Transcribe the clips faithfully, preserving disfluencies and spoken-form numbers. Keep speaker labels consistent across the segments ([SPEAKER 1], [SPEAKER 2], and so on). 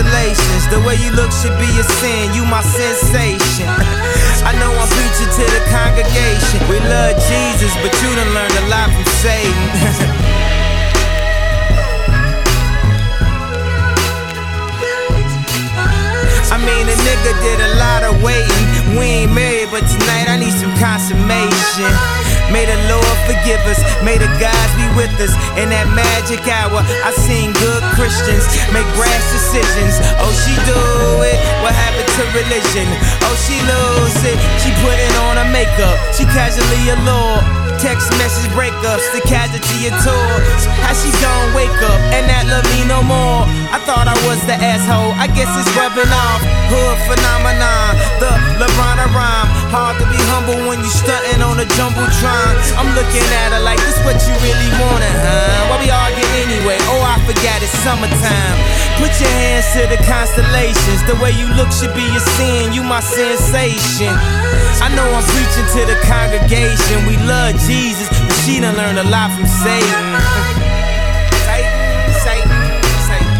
[SPEAKER 1] constellations. The way you look should be a sin, you my sensation. I know I'm preaching to the congregation. We love Jesus, but you done learned a lot from Satan. I mean, a nigga did a lot of waiting. We ain't married, but tonight I need some consummation. May the Lord forgive us, may the gods be with us. In that magic hour, I seen good Christians make brash decisions. Oh, she do it, what happened to religion? Oh, she lose it, she putting on her makeup. She casually allured, text message breakups, the casualty of tours. How she gon' wake up and not love me no more? I thought I was the asshole, I guess it's rubbing off. Hood phenomenon, the LeBron rhyme. Hard to be humble when you stuntin' on a jumbotron. I'm looking at her like, this what you really wanted, huh? Why we argue anyway? Oh, I forgot it's summertime. Put your hands to the constellations. The way you look should be a sin, you my sensation. I know I'm preaching to the congregation. We love Jesus, but she done learned a lot from Satan. Satan, Satan, Satan.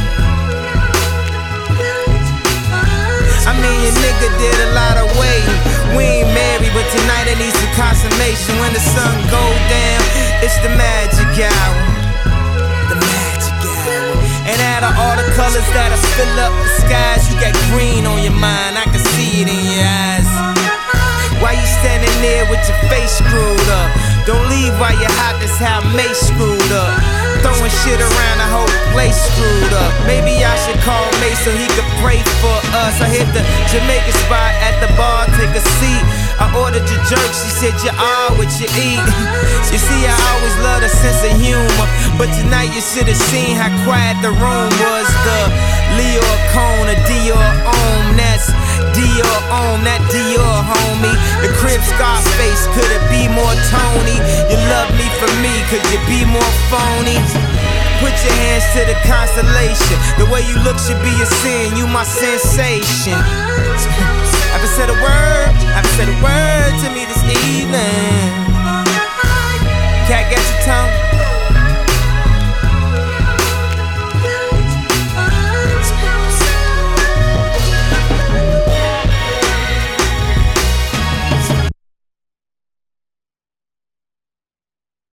[SPEAKER 1] I mean, your nigga did a lot of waiting. We ain't married, but tonight I need some consummation. When the sun go down, it's the magic hour. The magic hour. And out of all the colors that'll fill up the skies, you got green on your mind, I can see it in your eyes. Why you standing there with your face screwed up? Don't leave while you're hot, that's how Mace screwed up. Throwing shit around, the whole place screwed up. Maybe I should call Mace so he could pray for us. I hit the Jamaican spot at the bar, take a seat. I ordered your jerk, she said you are what you eat. You see, I always love a sense of humor, but tonight you should have seen how quiet the room was. The Leo Cone, a Dior Om, that's Dior Om, that Dior homie. The crib Scarface, could it be more Tony? You love me for me, could you be more phony? Put your hands to the constellation. The way you look should be a sin, you my sensation. Haven't said a word, haven't said a word to me this evening. Cat, got your tongue?